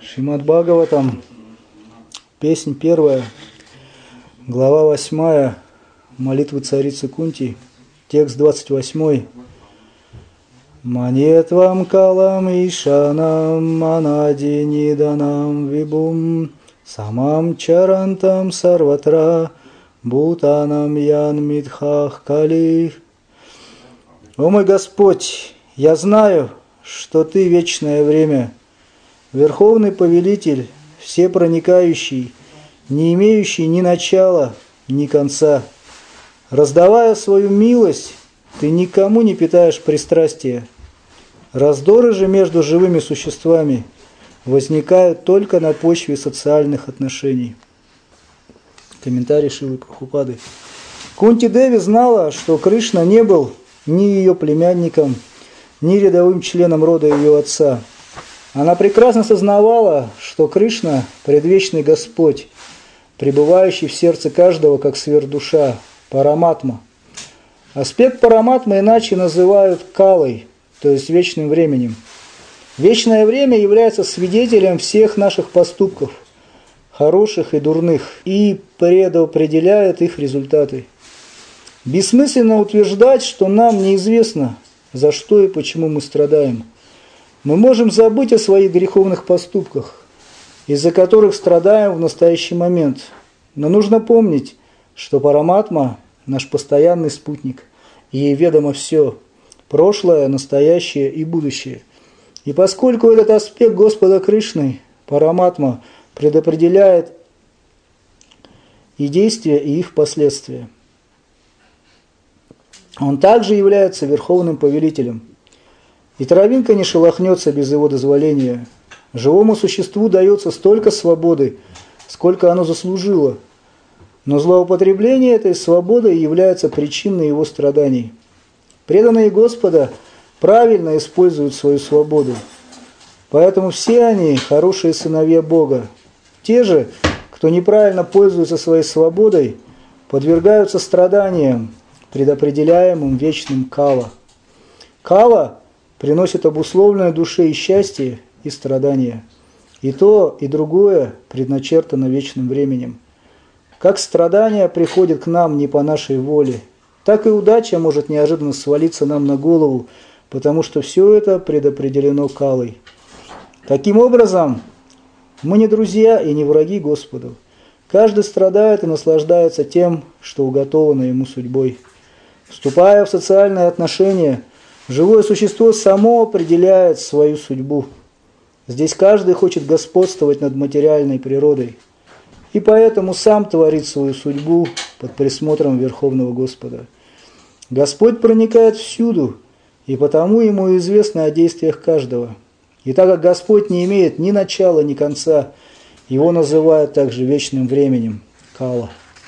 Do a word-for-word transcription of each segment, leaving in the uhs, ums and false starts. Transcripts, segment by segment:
Шримад Бхагаватам, песнь первая, глава восьмая, молитвы царицы Кунти, текст двадцать восьмой. Манетвам калам ишанам манади ниданам вибум самам чарантам сарватра бутанам ян мидхах калих. О мой Господь, я знаю, что Ты вечное время, Верховный Повелитель, всепроникающий, не имеющий ни начала, ни конца. Раздавая свою милость, Ты никому не питаешь пристрастия. Раздоры же между живыми существами возникают только на почве социальных отношений. Комментарий Шрилы Прабхупады. Кунти Деви знала, что Кришна не был ни ее племянником, ни рядовым членом рода ее отца. Она прекрасно сознавала, что Кришна – предвечный Господь, пребывающий в сердце каждого как сверхдуша, параматма. Аспект параматмы иначе называют калой, то есть вечным временем. Вечное время является свидетелем всех наших поступков, хороших и дурных, и предопределяет их результаты. Бессмысленно утверждать, что нам неизвестно, за что и почему мы страдаем. Мы можем забыть о своих греховных поступках, из-за которых страдаем в настоящий момент. Но нужно помнить, что Параматма – наш постоянный спутник, и ей ведомо все – прошлое, настоящее и будущее. И поскольку этот аспект Господа Кришны, Параматма, предопределяет и действия, и их последствия, Он также является Верховным Повелителем. И травинка не шелохнется без его дозволения. Живому существу дается столько свободы, сколько оно заслужило. Но злоупотребление этой свободой является причиной его страданий. Преданные Господа правильно используют свою свободу. Поэтому все они хорошие сыновья Бога. Те же, кто неправильно пользуется своей свободой, подвергаются страданиям, предопределяемым вечным кала. Кала приносит обусловленное душе и счастье, и страдания. И то, и другое предначертано вечным временем. Как страдания приходят к нам не по нашей воле, так и удача может неожиданно свалиться нам на голову, потому что все это предопределено калой. Таким образом, мы не друзья и не враги Господу. Каждый страдает и наслаждается тем, что уготовано ему судьбой. Вступая в социальные отношения, живое существо само определяет свою судьбу. Здесь каждый хочет господствовать над материальной природой. И поэтому сам творит свою судьбу под присмотром Верховного Господа. Господь проникает всюду, и потому ему известно о действиях каждого. И так как Господь не имеет ни начала, ни конца, его называют также вечным временем – кала.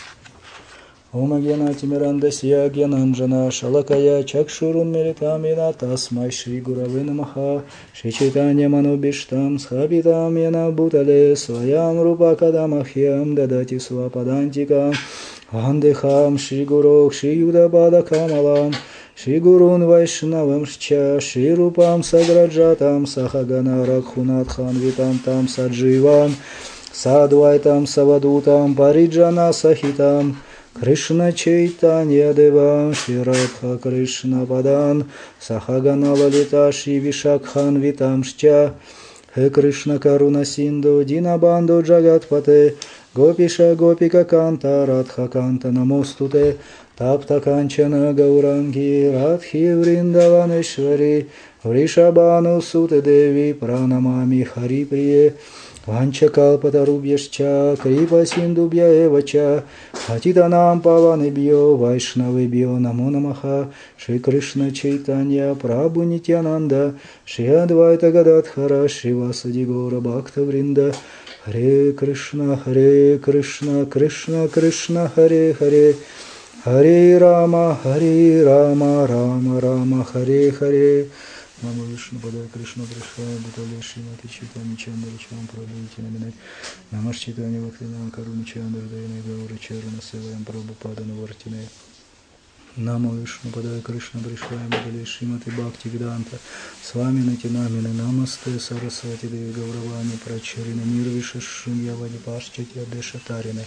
Ома гьяна тимирандасья гьянанджана шалакая чакшурун миритамина тасмай шри гураве намаха шри чайтанья манобиштам схабитам яна бутале своям рупа кадамахьям дадати свападантикам вандехам шри гурох шри юдапада камалам шри гурун вайшнавам шча шри рупам саграджатам сахагана ракхунатхан витантам садживам садвайтам савадутам париджана сахитам Кришна Чайтанья Дева Шри Радха Кришна Падан Сахагана Лалита Шри Вишакхан Витамшча Хе Кришна Каруна Синду Динабанду Джагатпате Гопиша Гопика Канта Радха Канта Намостуте Тапта Канчана Гауранги Радхи Вриндаванешвари Вришабану Суте Деви Пранамами Хари Прие Ванчакалпатарубьяшча, крипа синдубья эвача, хатитанам паванебьё, вайшнавебьё, намо намаха, Шри Кришна Чайтанья, Прабху Нитьянанда, Шри Адвайта Гададхара, Шри Васади Гора Бхакта Вринда, Харе Кришна, Харе Кришна, Кришна Кришна, Харе Харе, Харе Рама, Харе Рама, Рама Рама, Харе Харе. Мама Вишну Падая Кришна Кришна Бутале Шримати Чайтанья Чандра Чам Прабхути Наминай Намаш Чайтанья Вахтинам Каруни Чандра Дайна Гаура Чарана Севаям Прабхупада Навартине Намо Вишну Падая Кришна Бришвая Мадали Шримати Бхакти Веданта Свами Натинамины Намасте Сарасвати Деви Гауравани Прачарина Нирвиша Шуньявади Пашчати Адеша Тарины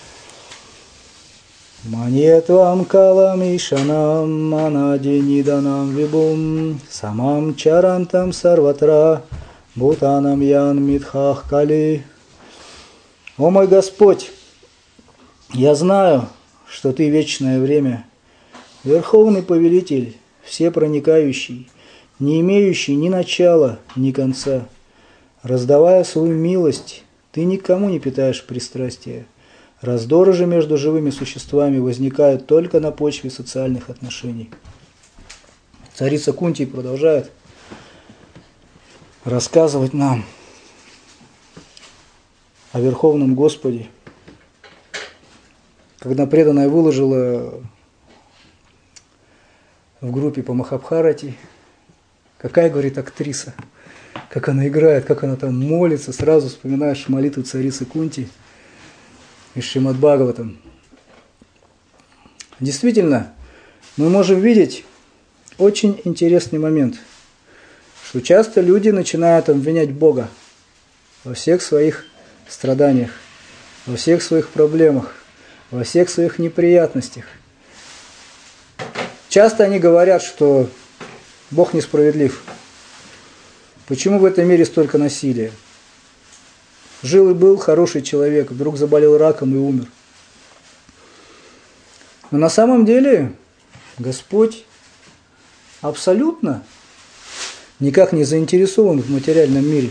Маньетвам Калами Шанам Манади Ниданам Вибум Самам Чарантам Сарватра Бутанам Ян Митхах Кали. О мой Господь, я знаю, что Ты вечное время, Верховный Повелитель, всепроникающий, не имеющий ни начала, ни конца. Раздавая свою милость, Ты никому не питаешь пристрастия. Раздоры же между живыми существами возникают только на почве социальных отношений. Царица Кунти продолжает рассказывать нам о Верховном Господе, когда преданная выложила в группе по Махабхарате, какая, говорит, актриса, как она играет, как она там молится, сразу вспоминаешь молитву царицы Кунти из Шримад Бхагаватам. Действительно, мы можем видеть очень интересный момент, что часто люди начинают обвинять Бога во всех своих страданиях, во всех своих проблемах, во всех своих неприятностях. Часто они говорят, что Бог несправедлив. Почему в этом мире столько насилия? Жил и был хороший человек, вдруг заболел раком и умер. Но на самом деле Господь абсолютно никак не заинтересован в материальном мире.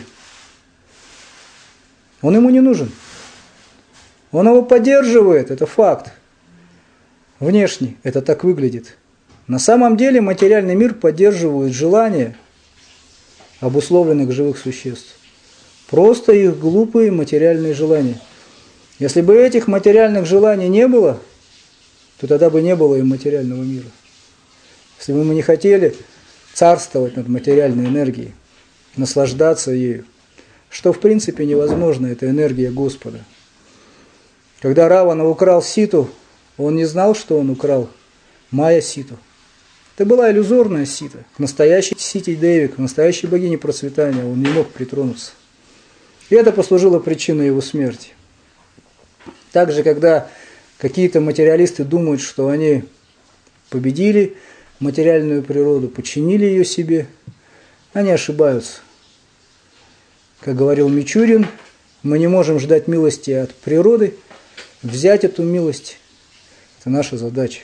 Он ему не нужен. Он его поддерживает, это факт. Внешне это так выглядит. На самом деле материальный мир поддерживает желания обусловленных живых существ. Просто их глупые материальные желания. Если бы этих материальных желаний не было, то тогда бы не было и материального мира. Если бы мы не хотели царствовать над материальной энергией, наслаждаться ею, что в принципе невозможно, это энергия Господа. Когда Равана украл Ситу, он не знал, что он украл Майя Ситу. Это была иллюзорная Сита. К настоящей Сите Деви, к настоящей богине процветания он не мог притронуться. И это послужило причиной его смерти. Также, когда какие-то материалисты думают, что они победили материальную природу, подчинили ее себе, они ошибаются. Как говорил Мичурин, мы не можем ждать милости от природы, взять эту милость – это наша задача.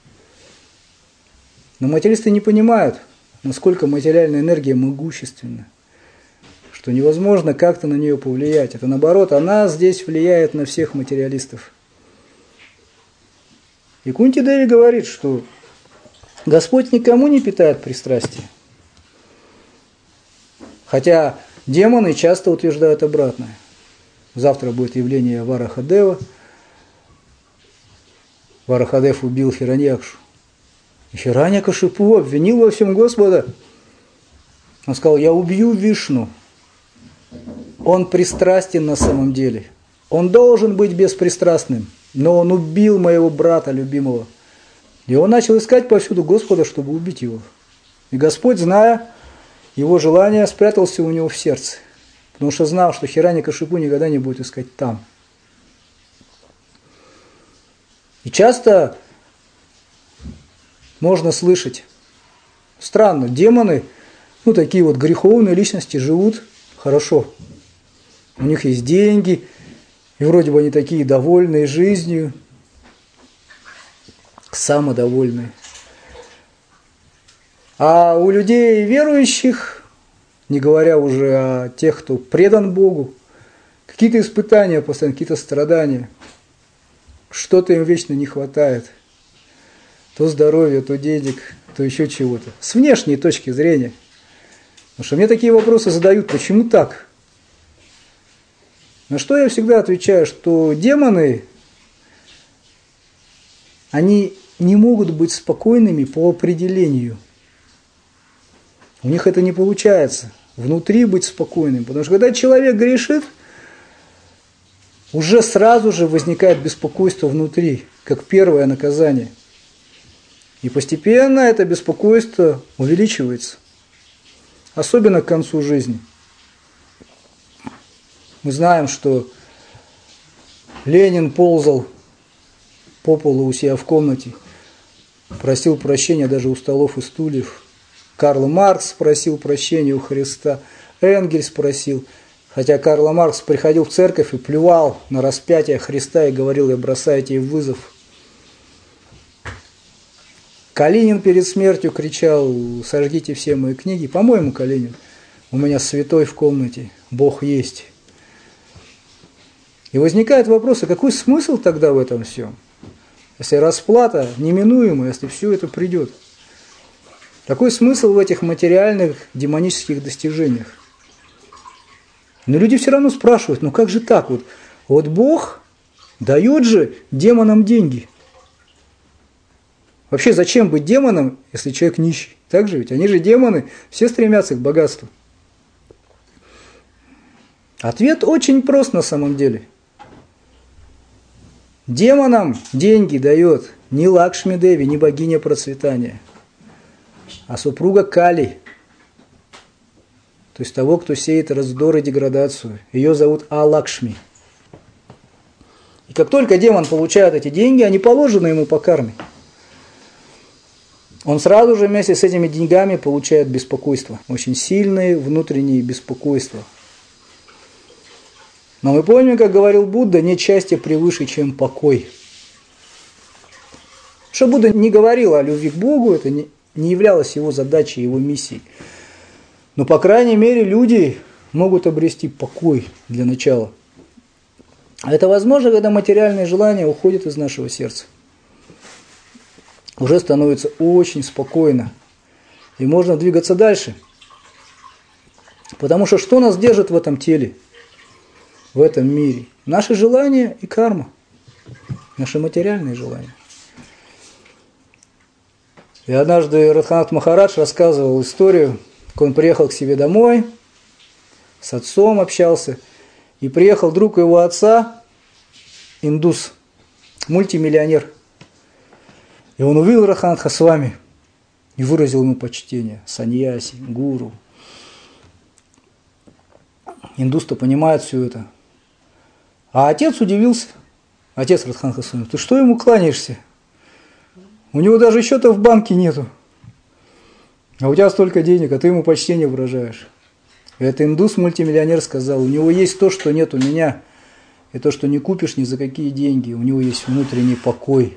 Но материалисты не понимают, насколько материальная энергия могущественна, что невозможно как-то на нее повлиять. Это наоборот, она здесь влияет на всех материалистов. И Кунти Деви говорит, что Господь никому не питает пристрастия. Хотя демоны часто утверждают обратное. Завтра будет явление Варахадева. Варахадев убил Хираньякшу. И Хираньякашипу обвинил во всем Господа. Он сказал, я убью Вишну. Он пристрастен на самом деле. Он должен быть беспристрастным. Но он убил моего брата любимого. И он начал искать повсюду Господа, чтобы убить его. И Господь, зная его желание, спрятался у него в сердце. Потому что знал, что Хираньякашипу никогда не будет искать там. И часто можно слышать, странно, демоны, ну такие вот греховные личности живут хорошо. У них есть деньги, и вроде бы они такие довольные жизнью, самодовольные. А у людей верующих, не говоря уже о тех, кто предан Богу, какие-то испытания постоянно, какие-то страдания, что-то им вечно не хватает. То здоровья, то денег, то еще чего-то. С внешней точки зрения. Потому что мне такие вопросы задают, почему так? На что я всегда отвечаю, что демоны, они не могут быть спокойными по определению. У них это не получается. Внутри быть спокойным. Потому что когда человек грешит, уже сразу же возникает беспокойство внутри, как первое наказание. И постепенно это беспокойство увеличивается, особенно к концу жизни. Мы знаем, что Ленин ползал по полу у себя в комнате, просил прощения даже у столов и стульев. Карл Маркс просил прощения у Христа, Энгельс просил, хотя Карл Маркс приходил в церковь и плевал на распятие Христа и говорил: я бросаю тебе вызов. Калинин перед смертью кричал: сожгите все мои книги. По-моему, Калинин: у меня святой в комнате, Бог есть. И возникает вопрос: а какой смысл тогда в этом всем? Если расплата неминуема, если все это придет. Какой смысл в этих материальных демонических достижениях? Но люди все равно спрашивают: ну как же так? Вот, вот Бог дает же демонам деньги. Вообще зачем быть демоном, если человек нищий? Так же ведь? Они же демоны, все стремятся к богатству. Ответ очень прост на самом деле. Демонам деньги дает не Лакшми Деви, не богиня процветания, а супруга Кали, то есть того, кто сеет раздор и деградацию. Ее зовут А-Лакшми. И как только демон получает эти деньги, они положены ему по карме. Он сразу же вместе с этими деньгами получает беспокойство, очень сильные внутренние беспокойства. Но мы помним, как говорил Будда: нет счастья превыше, чем покой. Что Будда не говорил о любви к Богу, это не, не являлось его задачей, его миссией. Но, по крайней мере, люди могут обрести покой для начала. А это возможно, когда материальные желания уходят из нашего сердца. Уже становится очень спокойно. И можно двигаться дальше. Потому что что нас держит в этом теле? В этом мире? Наши желания и карма. Наши материальные желания. И однажды Радханат Махарадж рассказывал историю, как он приехал к себе домой, с отцом общался, и приехал друг его отца, индус, мультимиллионер. И он увидел Радханат Госвами и выразил ему почтение: саньяси, гуру. Индус-то понимает все это. А отец удивился. Отец Радханат Госвами: ты что ему кланяешься? У него даже счета в банке нету. А у тебя столько денег, а ты ему почтение выражаешь. И этот индус-мультимиллионер сказал: у него есть то, что нет у меня. И то, что не купишь ни за какие деньги. У него есть внутренний покой.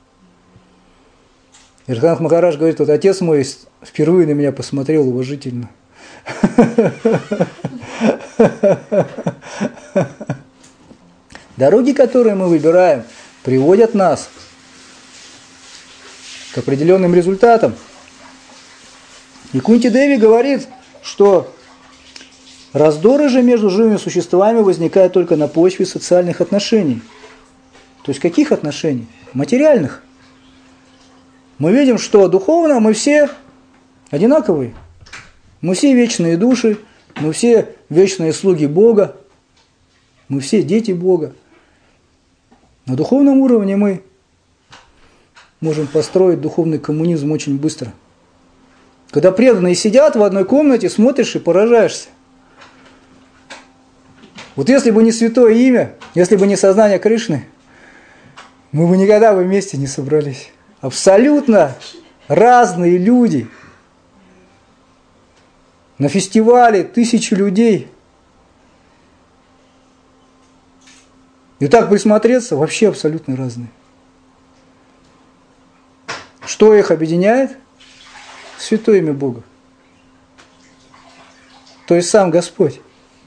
И Радханат Махарадж говорит: вот отец мой впервые на меня посмотрел уважительно. Дороги, которые мы выбираем, приводят нас к определенным результатам. И Кунти Деви говорит, что раздоры же между живыми существами возникают только на почве социальных отношений. То есть каких отношений? Материальных. Мы видим, что духовно мы все одинаковые. Мы все вечные души, мы все вечные слуги Бога, мы все дети Бога. На духовном уровне мы можем построить духовный коммунизм очень быстро. Когда преданные сидят в одной комнате, смотришь и поражаешься. Вот если бы не святое имя, если бы не сознание Кришны, мы бы никогда бы вместе не собрались. Абсолютно разные люди. На фестивале тысячи людей. И так присмотреться, вообще абсолютно разные. Что их объединяет? Святое имя Бога. То есть сам Господь.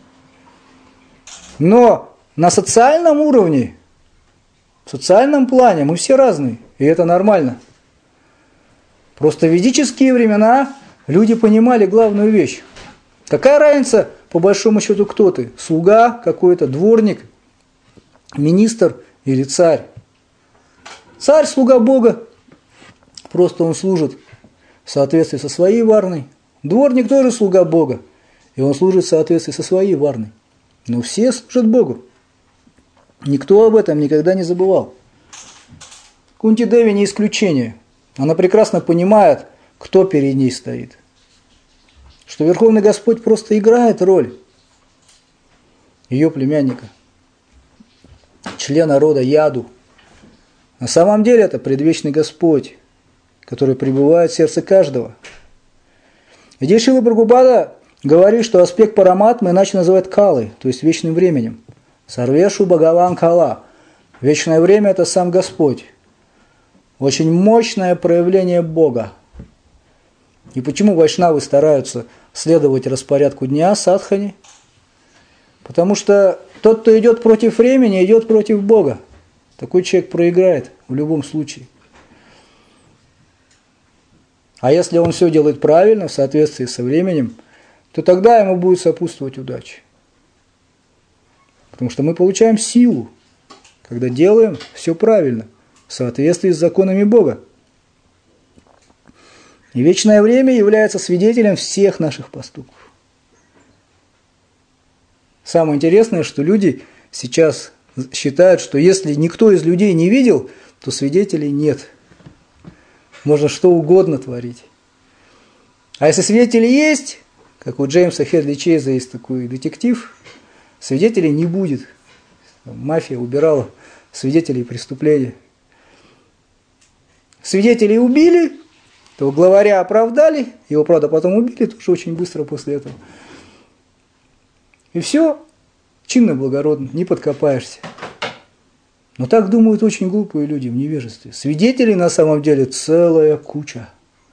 Но на социальном уровне, в социальном плане мы все разные. И это нормально. Просто в ведические времена люди понимали главную вещь. Какая разница, по большому счету, кто ты? Слуга какой-то, дворник, министр или царь? Царь – слуга Бога. Просто он служит в соответствии со своей варной. Дворник тоже слуга Бога. И он служит в соответствии со своей варной. Но все служат Богу. Никто об этом никогда не забывал. Кунти Деви не исключение. Она прекрасно понимает, кто перед ней стоит. Что Верховный Господь просто играет роль ее племянника, члена рода Яду. На самом деле это предвечный Господь, который пребывает в сердце каждого. Здесь Шрила Прабхупада говорит, что аспект параматмы иначе называют калой, то есть вечным временем. Сарвешу Бхагаван Кала. Вечное время – это сам Господь. Очень мощное проявление Бога. И почему вайшнавы стараются следовать распорядку дня, садхани? Потому что тот, кто идет против времени, идет против Бога. Такой человек проиграет в любом случае. А если он все делает правильно, в соответствии со временем, то тогда ему будет сопутствовать удача. Потому что мы получаем силу, когда делаем все правильно, в соответствии с законами Бога. И вечное время является свидетелем всех наших поступков. Самое интересное, что люди сейчас считают, что если никто из людей не видел, то свидетелей нет. Можно что угодно творить. А если свидетели есть, как у Джеймса Хедли Чейза есть такой детектив, свидетелей не будет. Мафия убирала свидетелей преступления. Свидетелей убили, то главаря оправдали, его, правда, потом убили, тоже очень быстро после этого. И все чинно, благородно, не подкопаешься. Но так думают очень глупые люди в невежестве. Свидетелей на самом деле целая куча.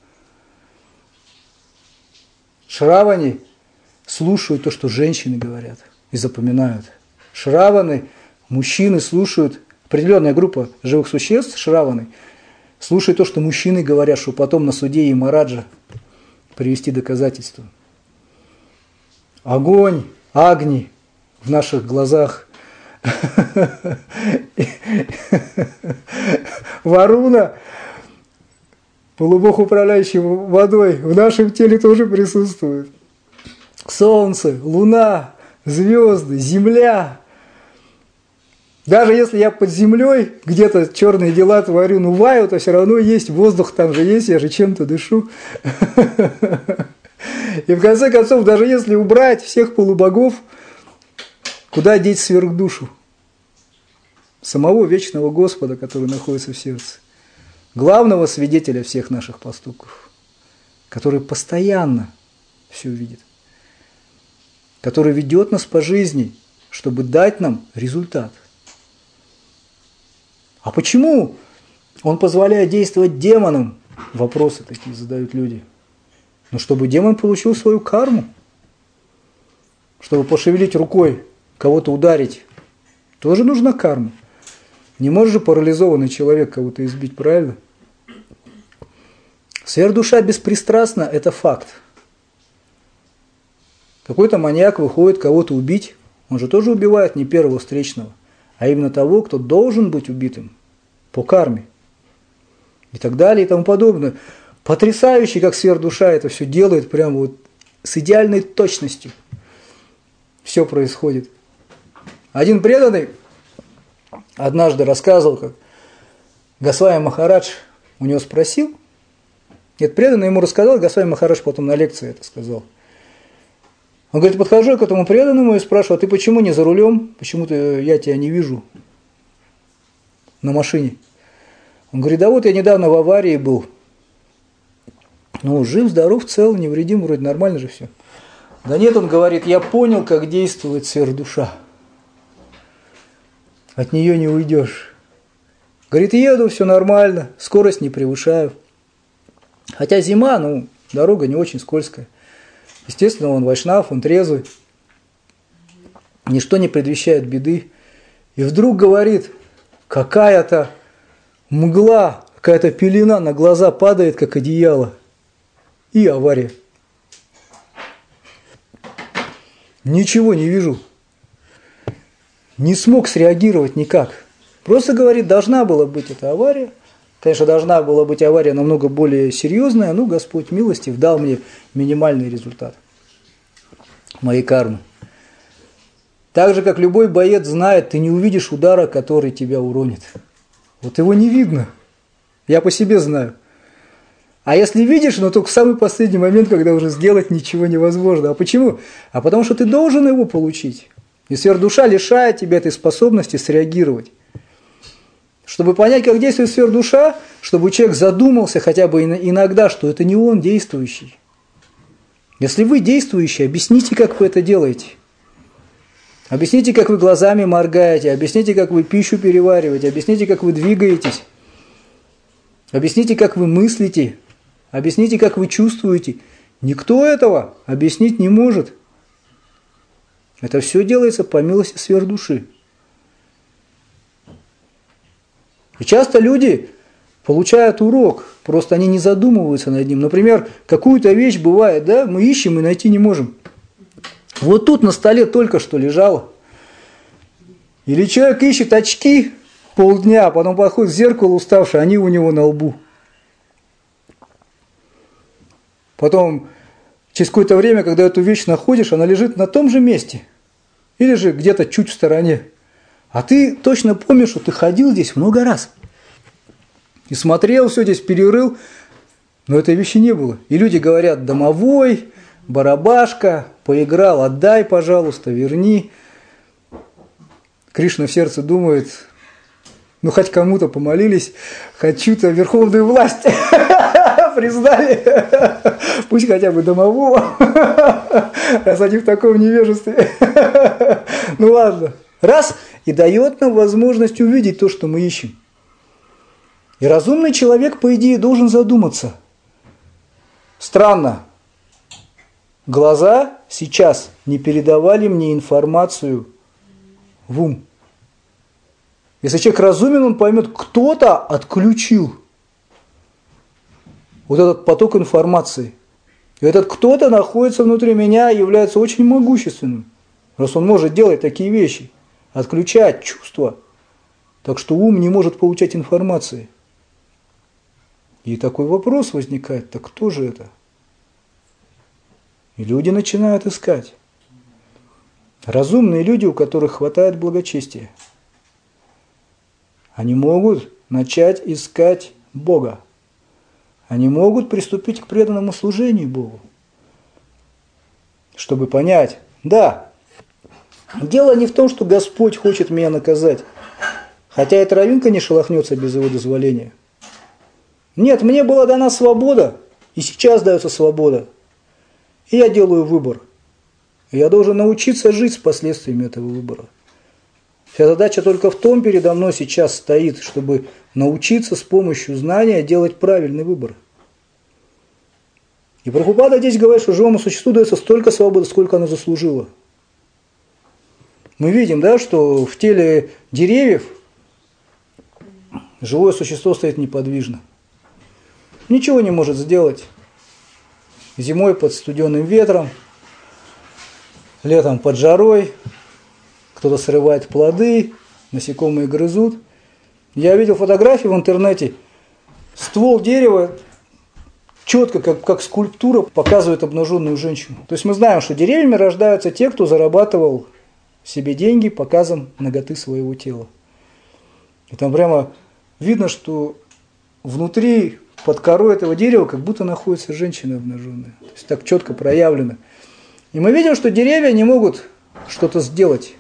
Шравани слушают то, что женщины говорят, и запоминают. Шраваны, мужчины слушают, определенная группа живых существ, шраваны, слушают то, что мужчины говорят, чтобы потом на суде и Мараджа привести доказательства. Огонь, агни в наших глазах. Варуна, полубог, управляющий водой, в нашем теле тоже присутствует. Солнце, луна, звезды, земля. Даже если я под землей где-то черные дела творю, ну ваю, то все равно есть, воздух там же есть, я же чем-то дышу. И в конце концов, даже если убрать всех полубогов, куда деть сверхдушу? Самого вечного Господа, который находится в сердце. Главного свидетеля всех наших поступков, который постоянно все видит, который ведет нас по жизни, чтобы дать нам результат. А почему он позволяет действовать демонам? Вопросы такие задают люди. Ну, чтобы демон получил свою карму, чтобы пошевелить рукой, кого-то ударить, тоже нужна карма. Не может же парализованный человек кого-то избить, правильно? Сверхдуша беспристрастна, это факт. Какой-то маньяк выходит кого-то убить, он же тоже убивает не первого встречного, а именно того, кто должен быть убитым по карме. И так далее, и тому подобное. Потрясающе, как сверхдуша это все делает, прямо вот с идеальной точностью. Все происходит. Один преданный однажды рассказывал, как Госвами Махарадж у него спросил, этот преданный ему рассказал, Госвами Махарадж потом на лекции это сказал. Он говорит, подхожу я к этому преданному и спрашиваю, а ты почему не за рулем? Почему-то я тебя не вижу на машине. Он говорит, да вот я недавно в аварии был. Ну, жив, здоров, цел, невредим, вроде нормально же все. Да нет, он говорит, я понял, как действует сверхдуша. От нее не уйдешь. Говорит, еду, все нормально, скорость не превышаю. Хотя зима, ну, дорога не очень скользкая. Естественно, он вайшнав, он трезвый. Ничто не предвещает беды. И вдруг говорит, какая-то мгла, какая-то пелена на глаза падает, как одеяло. И авария. Ничего не вижу. Не смог среагировать никак. Просто говорит, должна была быть эта авария. Конечно, должна была быть авария намного более серьезная, но Господь милостив дал мне минимальный результат моей кармы. Так же, как любой боец знает, ты не увидишь удара, который тебя уронит. Вот его не видно. Я по себе знаю. А если видишь, но только в самый последний момент, когда уже сделать ничего невозможно. А почему? А потому что ты должен его получить. И сверхдуша лишает тебя этой способности среагировать. Чтобы понять, как действует сверхдуша, чтобы человек задумался хотя бы иногда, что это не он действующий. Если вы действующий, объясните, как вы это делаете. Объясните, как вы глазами моргаете, объясните, как вы пищу перевариваете, объясните, как вы двигаетесь, объясните, как вы мыслите, объясните, как вы чувствуете. Никто этого объяснить не может. Это все делается по милости сверхдуши. И часто люди получают урок, просто они не задумываются над ним. Например, какую-то вещь бывает, да, мы ищем и найти не можем. Вот тут на столе только что лежало. Или человек ищет очки полдня, а потом подходит к зеркалу уставший, они у него на лбу. Потом, через какое-то время, когда эту вещь находишь, она лежит на том же месте. Или же где-то чуть в стороне. А ты точно помнишь, что ты ходил здесь много раз. И смотрел все здесь, перерыл, но этой вещи не было. И люди говорят: домовой, барабашка, поиграл, отдай, пожалуйста, верни. Кришна в сердце думает: ну хоть кому-то помолились, хоть чью-то верховную власть признали, пусть хотя бы домового, раз они в таком невежестве. Ну ладно, раз, и дает нам возможность увидеть то, что мы ищем. И разумный человек, по идее, должен задуматься. Странно, глаза сейчас не передавали мне информацию в ум. Если человек разумен, он поймет, кто-то отключил вот этот поток информации. И этот кто-то находится внутри меня и является очень могущественным, раз он может делать такие вещи, отключать чувства, так что ум не может получать информации. И такой вопрос возникает: так кто же это? И люди начинают искать. Разумные люди, у которых хватает благочестия, они могут начать искать Бога. Они могут приступить к преданному служению Богу, чтобы понять: да, дело не в том, что Господь хочет меня наказать, хотя и травинка не шелохнется без его дозволения. Нет, мне была дана свобода, и сейчас дается свобода. И я делаю выбор. И я должен научиться жить с последствиями этого выбора. Вся задача только в том передо мной сейчас стоит, чтобы научиться с помощью знания делать правильный выбор. И Прабхупада здесь говорит, что живому существу дается столько свободы, сколько оно заслужило. Мы видим, да, что в теле деревьев живое существо стоит неподвижно. Ничего не может сделать. Зимой под студеным ветром, летом под жарой, кто-то срывает плоды, насекомые грызут. Я видел фотографии в интернете, ствол дерева четко, как, как скульптура, показывает обнаженную женщину. То есть мы знаем, что деревьями рождаются те, кто зарабатывал себе деньги показом наготы своего тела. И там прямо видно, что внутри, под корой этого дерева, как будто находится женщина обнаженная. То есть так четко проявлено. И мы видим, что деревья не могут что-то сделать.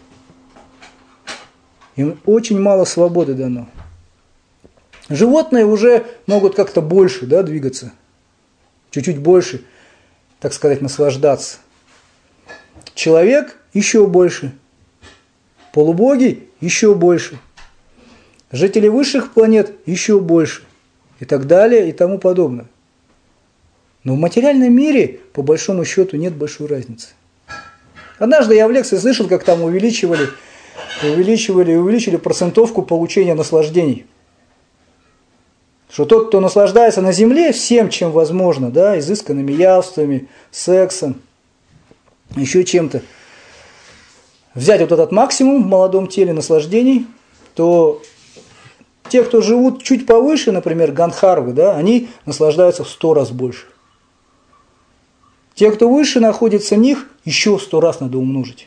Им очень мало свободы дано. Животные уже могут как-то больше, да, двигаться. Чуть-чуть больше, так сказать, наслаждаться. Человек еще больше. Полубоги еще больше. Жители высших планет еще больше. И так далее, и тому подобное. Но в материальном мире, по большому счету, нет большой разницы. Однажды я в лекции слышал, как там увеличивали, увеличивали, увеличили процентовку получения наслаждений. Что тот, кто наслаждается на земле всем, чем возможно, да, изысканными явствами, сексом, еще чем-то, взять вот этот максимум в молодом теле наслаждений, то те, кто живут чуть повыше, например, гандхарвы, да, они наслаждаются в сто раз больше. Те, кто выше находится них, еще в сто раз надо умножить.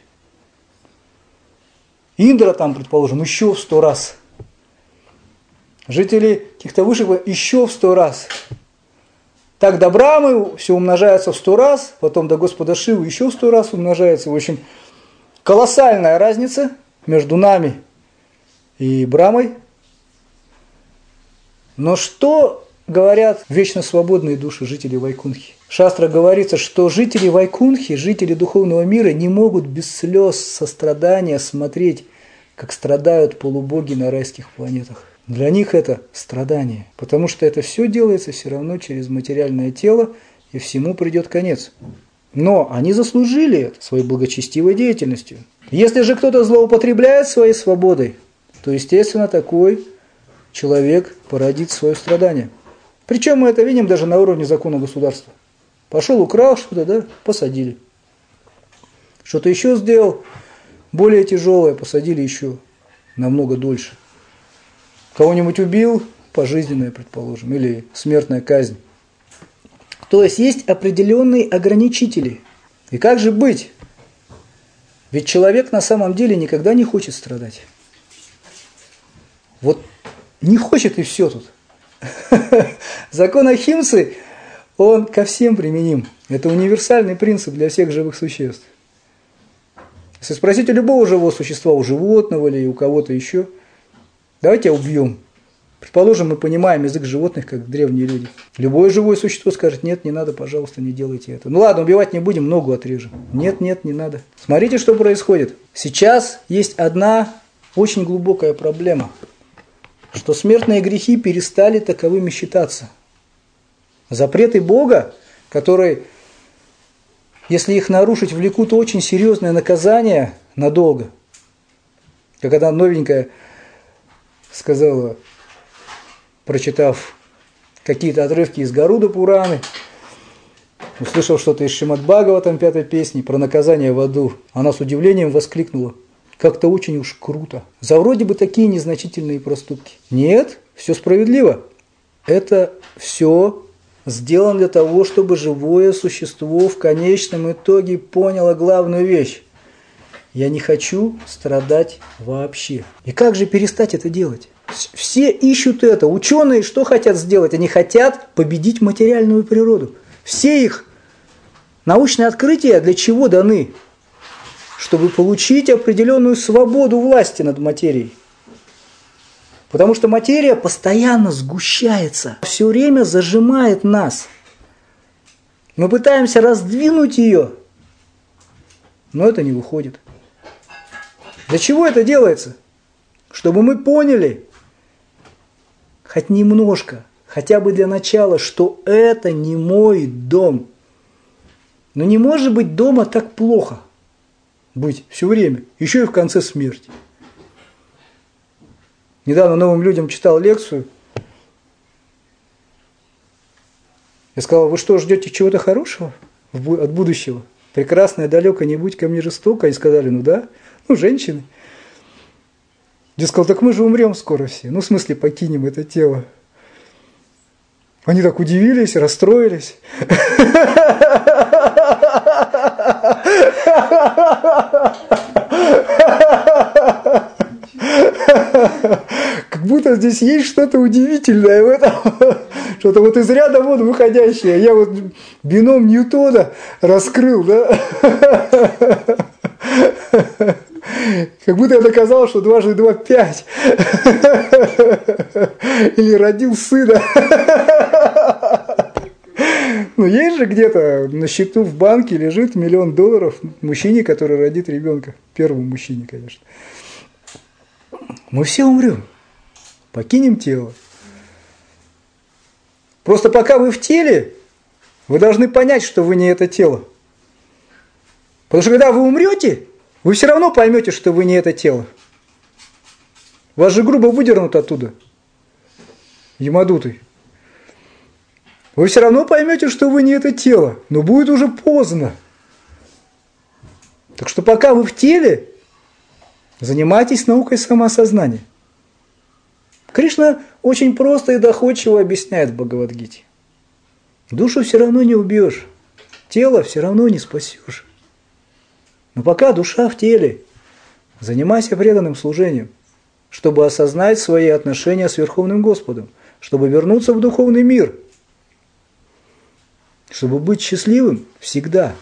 Индра там, предположим, еще в сто раз. Жители каких-то высших еще в сто раз. Так до Брамы все умножается в сто раз, потом до Господа Шивы еще в сто раз умножается. В общем, колоссальная разница между нами и Брамой. Но что говорят вечно свободные души жителей Вайкунхи? В Шастра говорится, что жители Вайкунхи, жители духовного мира не могут без слез сострадания смотреть, как страдают полубоги на райских планетах. Для них это страдание, потому что это все делается все равно через материальное тело, и всему придет конец. Но они заслужили это своей благочестивой деятельностью. Если же кто-то злоупотребляет своей свободой, то, естественно, такой человек породит свое страдание. Причем мы это видим даже на уровне закона государства. Пошел, украл что-то, да, посадили. Что-то еще сделал, более тяжелое, посадили еще намного дольше. Кого-нибудь убил, пожизненное, предположим, или смертная казнь. То есть есть определенные ограничители. И как же быть? Ведь человек на самом деле никогда не хочет страдать. Вот не хочет и все тут. Закон Ахимсы, он ко всем применим. Это универсальный принцип для всех живых существ. Если спросить у любого живого существа, у животного или у кого-то еще, давайте убьем. Предположим, мы понимаем язык животных, как древние люди. Любое живое существо скажет: нет, не надо, пожалуйста, не делайте это. Ну ладно, убивать не будем, ногу отрежем. Нет, нет, не надо. Смотрите, что происходит. Сейчас есть одна очень глубокая проблема, что смертные грехи перестали таковыми считаться. Запреты Бога, которые, если их нарушить, влекут очень серьезное наказание надолго. Как одна новенькая сказала, прочитав какие-то отрывки из Гаруда Пураны, услышал что-то из Шримад-Бхагаватам пятой песни про наказание в аду. Она с удивлением воскликнула: как-то очень уж круто. За вроде бы такие незначительные проступки. Нет, все справедливо. Это все сделано для того, чтобы живое существо в конечном итоге поняло главную вещь. Я не хочу страдать вообще. И как же перестать это делать? Все ищут это. Ученые что хотят сделать? Они хотят победить материальную природу. Все их научные открытия для чего даны? Чтобы получить определенную свободу власти над материей. Потому что материя постоянно сгущается, все время зажимает нас. Мы пытаемся раздвинуть ее, но это не выходит. Для чего это делается? Чтобы мы поняли, хоть немножко, хотя бы для начала, что это не мой дом. Но не может быть дома так плохо. Быть все время, еще и в конце смерти. Недавно новым людям читал лекцию. Я сказал: вы что, ждете чего-то хорошего от будущего? Прекрасное, далеко, не будь ко мне жестоко. Они сказали: ну да, ну женщины. Я сказал: так мы же умрем скоро все. Ну в смысле покинем это тело. Они так удивились, расстроились. Как будто здесь есть что-то удивительное в этом. Что-то вот из ряда вон выходящее. Я вот бином Ньютона раскрыл, да? Как будто я доказал, что дважды два пять. Или родил сына. Ну, есть же где-то на счету в банке лежит миллион долларов мужчине, который родит ребенка. Первому мужчине, конечно. Мы все умрем. Покинем тело. Просто пока вы в теле, вы должны понять, что вы не это тело. Потому что когда вы умрете, вы все равно поймете, что вы не это тело. Вас же грубо выдернут оттуда. Ямадутой. Вы все равно поймете, что вы не это тело. Но будет уже поздно. Так что пока вы в теле, занимайтесь наукой самоосознания. Кришна очень просто и доходчиво объясняет в Бхагавад-гите. Душу все равно не убьешь, тело все равно не спасешь. Но пока душа в теле, занимайся преданным служением, чтобы осознать свои отношения с Верховным Господом, чтобы вернуться в духовный мир. чтобы быть счастливым всегда.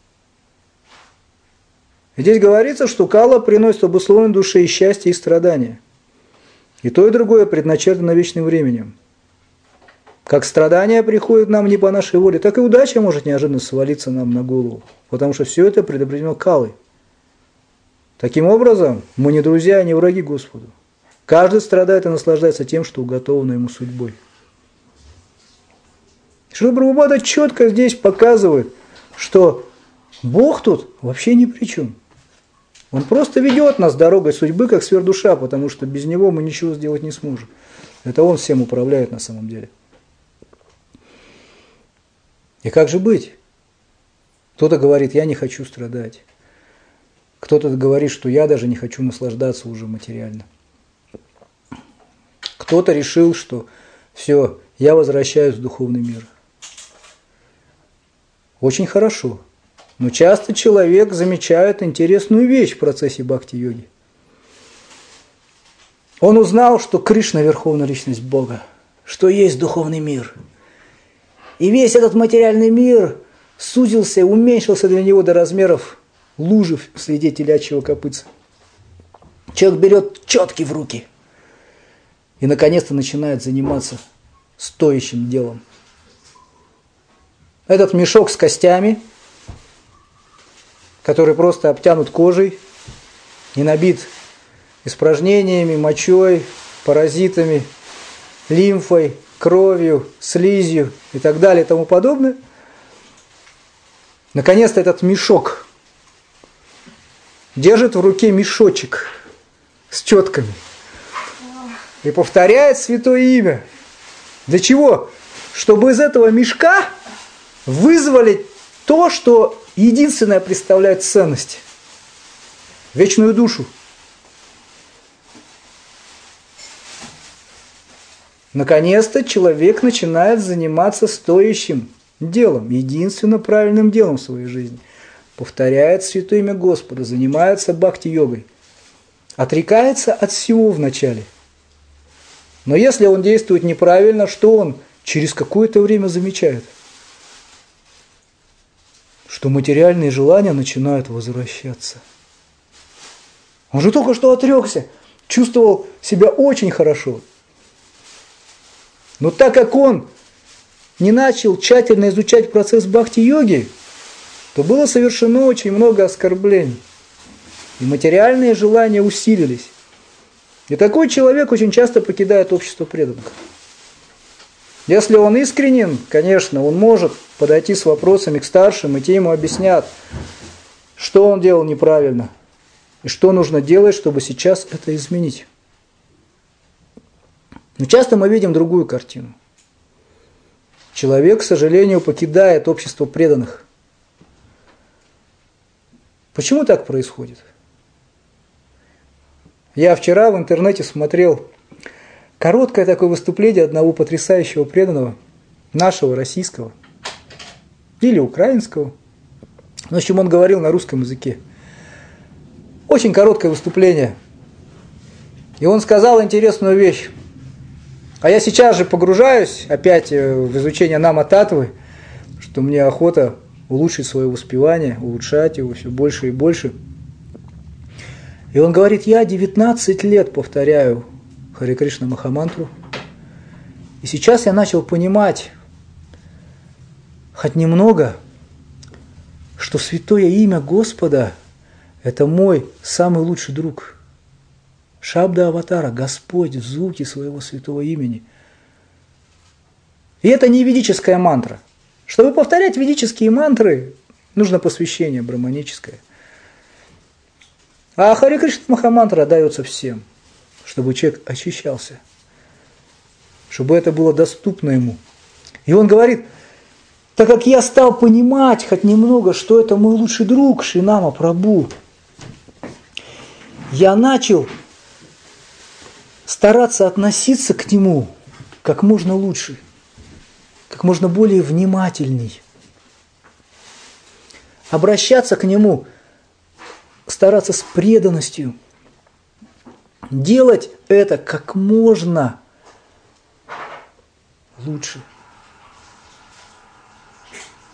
Здесь говорится, что кала приносит обусловленной душе и счастье, и страдания. И то, и другое предначертано вечным временем. Как страдания приходят нам не по нашей воле, так и удача может неожиданно свалиться нам на голову. Потому что все это предопределено калой. Таким образом, мы не друзья, не враги Господу. Каждый страдает и наслаждается тем, что уготовано ему судьбой. Шрила Прабхупада четко здесь показывает, что Бог тут вообще ни при чем. Он просто ведет нас дорогой судьбы, как сверхдуша, потому что без него мы ничего сделать не сможем. Это Он всем управляет на самом деле. И как же быть? Кто-то говорит, я не хочу страдать. Кто-то говорит, что я даже не хочу наслаждаться уже материально. Кто-то решил, что все, я возвращаюсь в духовный мир. Очень хорошо. Но часто человек замечает интересную вещь в процессе бхакти-йоги. Он узнал, что Кришна – верховная личность Бога, что есть духовный мир. И весь этот материальный мир сузился, уменьшился для него до размеров лужи среди телячьего копытца. Человек берет четки в руки и, наконец-то, начинает заниматься стоящим делом. Этот мешок с костями, который просто обтянут кожей и набит испражнениями, мочой, паразитами, лимфой, кровью, слизью и так далее и тому подобное. Наконец-то этот мешок держит в руке мешочек с четками и повторяет святое имя. Для чего? Чтобы из этого мешка вызволить то, что единственное представляет ценность. Вечную душу. Наконец-то человек начинает заниматься стоящим делом, единственно правильным делом в своей жизни. Повторяет святое имя Господа, занимается бхакти-йогой. Отрекается от всего вначале. Но если он действует неправильно, что он через какое-то время замечает? Что материальные желания начинают возвращаться. Он же только что отрекся, чувствовал себя очень хорошо. Но так как он не начал тщательно изучать процесс бхакти-йоги, то было совершено очень много оскорблений. И материальные желания усилились. И такой человек очень часто покидает общество преданных. Если он искренен, конечно, он может подойти с вопросами к старшим, и те ему объяснят, что он делал неправильно, и что нужно делать, чтобы сейчас это изменить. Но часто мы видим другую картину. Человек, к сожалению, покидает общество преданных. Почему так происходит? Я вчера в интернете смотрел короткое такое выступление одного потрясающего преданного, нашего российского или украинского. В общем, он говорил на русском языке. Очень короткое выступление. И он сказал интересную вещь. А я сейчас же погружаюсь опять в изучение нама-татвы, что мне охота улучшить свое воспевание, улучшать его все больше и больше. И он говорит, я девятнадцать лет повторяю Харе Кришна Махамантру, и сейчас я начал понимать хоть немного, что святое имя Господа – это мой самый лучший друг. Шабда Аватара, Господь в звуке своего святого имени. И это не ведическая мантра. Чтобы повторять ведические мантры, нужно посвящение браманическое. А Харе Кришна Махамантра дается всем, чтобы человек очищался, чтобы это было доступно ему. И он говорит, так как я стал понимать хоть немного, что это мой лучший друг Шри Нама Прабху, я начал стараться относиться к нему как можно лучше, как можно более внимательней. Обращаться к нему, стараться с преданностью. Делать это как можно лучше.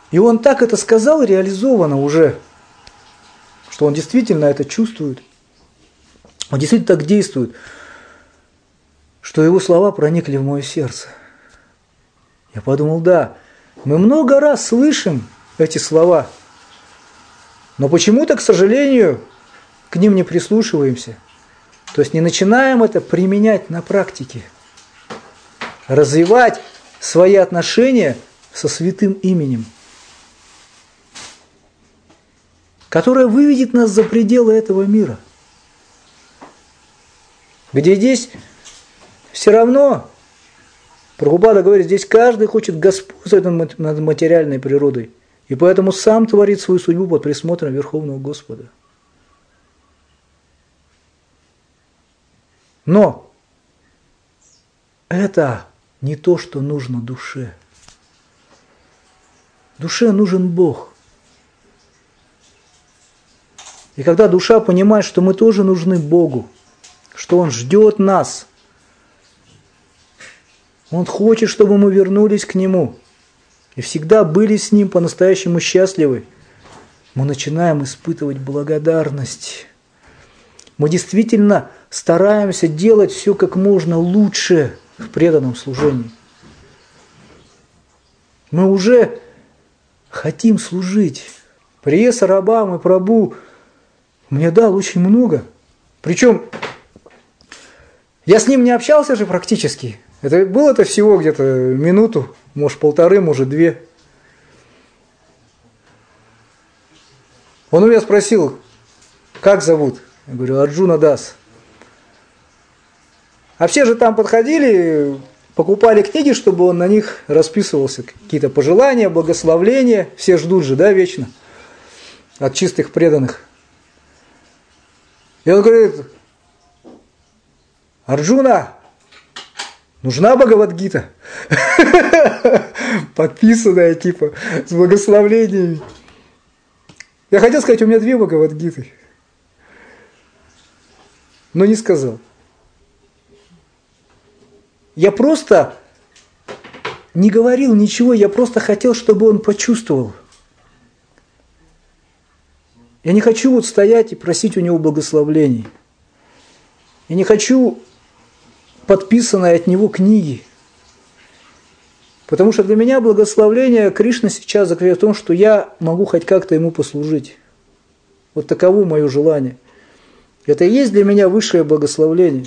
И он так это сказал, реализовано уже, что он действительно это чувствует. Он действительно так действует, что его слова проникли в мое сердце. Я подумал, да, мы много раз слышим эти слова, но почему-то, к сожалению, к ним не прислушиваемся. То есть не начинаем это применять на практике, развивать свои отношения со святым именем, которое выведет нас за пределы этого мира, где здесь все равно, Прабхупада говорит, здесь каждый хочет господствовать над материальной природой, и поэтому сам творит свою судьбу под присмотром Верховного Господа. Но это не то, что нужно душе. Душе нужен Бог. И когда душа понимает, что мы тоже нужны Богу, что Он ждет нас, Он хочет, чтобы мы вернулись к Нему и всегда были с Ним по-настоящему счастливы, мы начинаем испытывать благодарность. Мы действительно стараемся делать все как можно лучше в преданном служении. Мы уже хотим служить. Приеса рабам и Прабху мне дал очень много. Причем я с ним не общался же практически. Это было это всего где-то минуту, может полторы, может две. Он у меня спросил, как зовут? Я говорю, Арджуна Дас. А все же там подходили, покупали книги, чтобы он на них расписывался. Какие-то пожелания, благословления. Все ждут же, да, вечно. От чистых преданных. И он говорит, Арджуна, нужна Бхагавад-гита? Подписанная, типа, с благословениями. Я хотел сказать, у меня две Бхагавад-гиты. Но не сказал. Я просто не говорил ничего, я просто хотел, чтобы он почувствовал. Я не хочу вот стоять и просить у него благословений. Я не хочу подписанной от него книги. Потому что для меня благословление Кришны сейчас заключается в том, что я могу хоть как-то ему послужить. Вот таково мое желание. Это и есть для меня высшее благословление.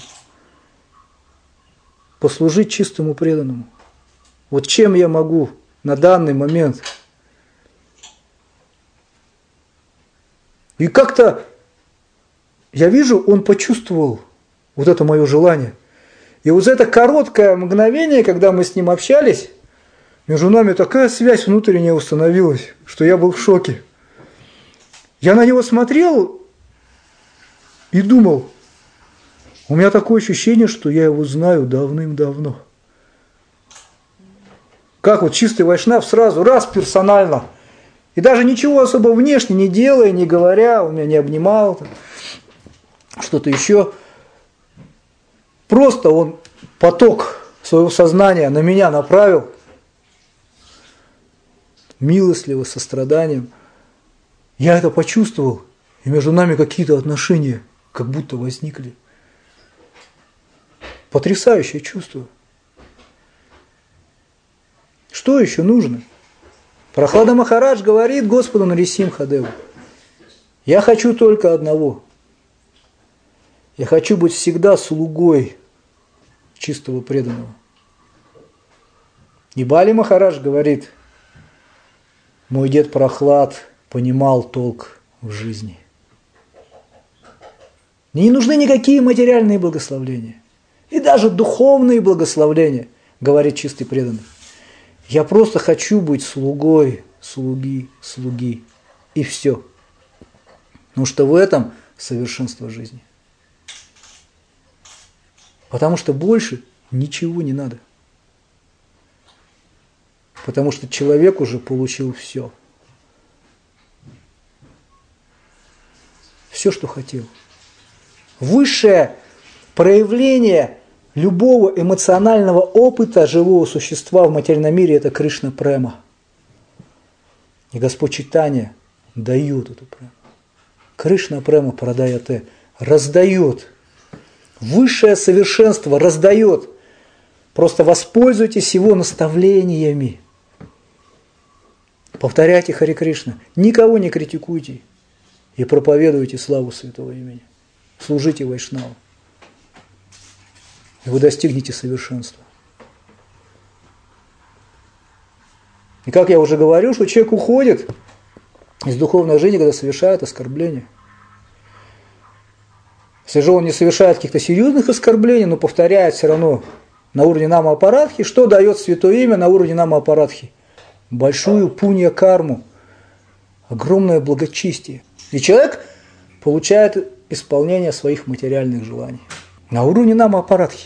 Послужить чистому преданному. Вот чем я могу на данный момент. И как-то я вижу, он почувствовал вот это мое желание. И вот за это короткое мгновение, когда мы с ним общались, между нами такая связь внутренняя установилась, что я был в шоке. Я на него смотрел и думал, у меня такое ощущение, что я его знаю давным-давно. Как вот чистый вайшнав сразу, раз персонально. И даже ничего особо внешне не делая, не говоря, он меня не обнимал, что-то еще. Просто он поток своего сознания на меня направил, милостливо, со состраданием. Я это почувствовал, и между нами какие-то отношения как будто возникли. Потрясающее чувство. Что еще нужно? Прохлада Махарадж говорит Господу Нарисимхадеву, я хочу только одного. Я хочу быть всегда слугой чистого преданного. И Бали Махарадж говорит, мой дед Прохлад понимал толк в жизни. Мне не нужны никакие материальные благословления. И даже духовные благословения, говорит чистый преданный. Я просто хочу быть слугой, слуги, слуги. И все. Потому что в этом совершенство жизни. Потому что больше ничего не надо. Потому что человек уже получил все. Все, что хотел. Высшее проявление любого эмоционального опыта живого существа в материальном мире – это Кришна Према. И Господь читание дает эту прему. Кришна према прадаяте, раздает. Высшее совершенство раздает. Просто воспользуйтесь его наставлениями. Повторяйте Харе Кришна. Никого не критикуйте. И проповедуйте славу святого имени. Служите вайшнаву. И вы достигнете совершенства. И как я уже говорил, что человек уходит из духовной жизни, когда совершает оскорбление. Если же он не совершает каких-то серьезных оскорблений, но повторяет все равно на уровне нама-апаратхи, что дает святое имя на уровне нама-апаратхи? Большую пунья-карму, огромное благочестие. И человек получает исполнение своих материальных желаний на уровне нама-апаратхи.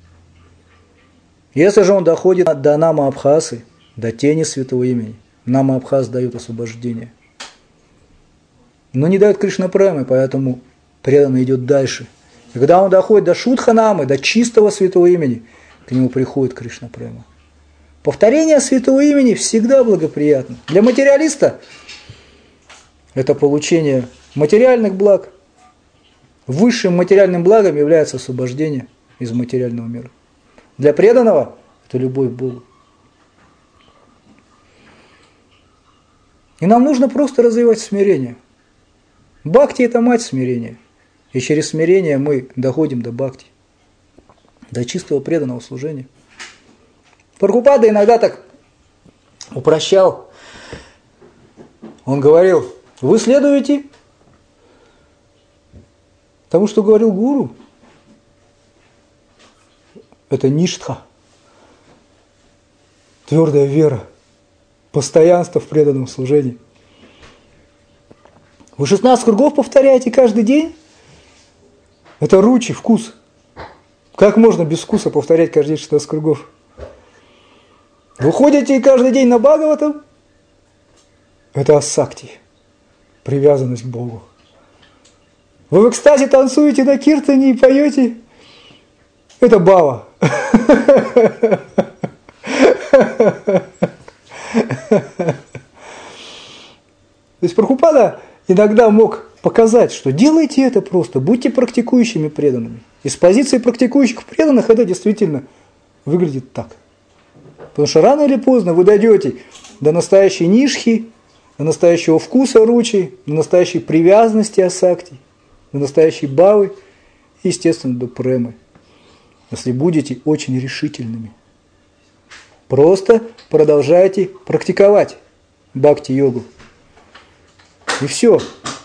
Если же он доходит до нама-абхасы, до тени святого имени, нама-абхас дает освобождение. Но не дает Кришна премы, поэтому преданный идет дальше. И когда он доходит до шудха-намы, до чистого святого имени, к нему приходит Кришна према. Повторение святого имени всегда благоприятно. Для материалиста это получение материальных благ. Высшим материальным благом является освобождение из материального мира. Для преданного это любовь к Богу. И нам нужно просто развивать смирение. Бхакти – это мать смирения. И через смирение мы доходим до бхакти, до чистого преданного служения. Прабхупада иногда так упрощал. Он говорил: вы следуете тому, что говорил гуру. Это ништха, твердая вера, постоянство в преданном служении. Вы шестнадцать кругов повторяете каждый день. Это ручи, вкус. Как можно без вкуса повторять каждый день шестнадцать кругов? Вы ходите каждый день на Бхагаватам. Это ассакти, привязанность к Богу. Вы в экстазе танцуете на киртане и поете. Это бава. То есть Прабхупада иногда мог показать, что делайте это просто, будьте практикующими преданными. И с позиции практикующих преданных это действительно выглядит так. Потому что рано или поздно вы дойдете до настоящей нишхи, до настоящего вкуса ручи, до настоящей привязанности асакти, до настоящей бавы и, естественно, до премы. Если будете очень решительными. Просто продолжайте практиковать бхакти-йогу. И все.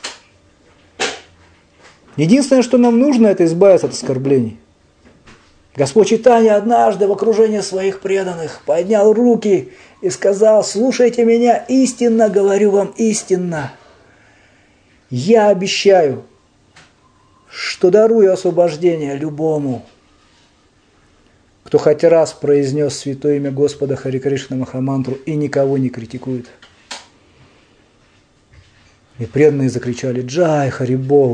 Единственное, что нам нужно, это избавиться от оскорблений. Господь Чайтанья однажды в окружении своих преданных поднял руки и сказал: слушайте меня, истинно говорю вам, истинно. Я обещаю, что дарую освобождение любому, кто хоть раз произнес святое имя Господа Харе Кришна Махамантру и никого не критикует. И преданные закричали: Джай Харибол.